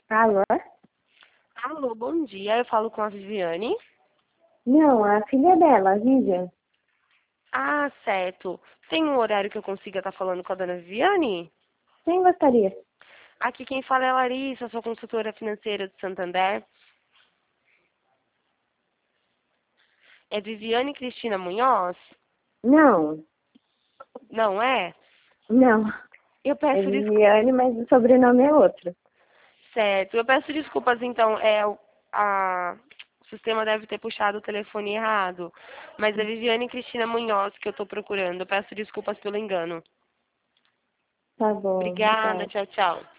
Alô? Alô, bom dia. Eu falo com a Viviane. Não, a filha dela, a Vivian. Ah, certo. Tem um horário que eu consiga estar falando com a dona Viviane? Quem gostaria? Aqui quem fala é a Larissa, sou consultora financeira de Santander. É Viviane Cristina Munhoz? Não, Não é? não. Eu É peço desculpas. Viviane, mas o sobrenome é outro. Certo. Eu peço desculpas, então. O sistema deve ter puxado o telefone errado. Mas é Viviane Cristina Munhoz que eu estou procurando. Eu peço desculpas pelo engano. Tá bom, Obrigada, obrigada. tchau, tchau.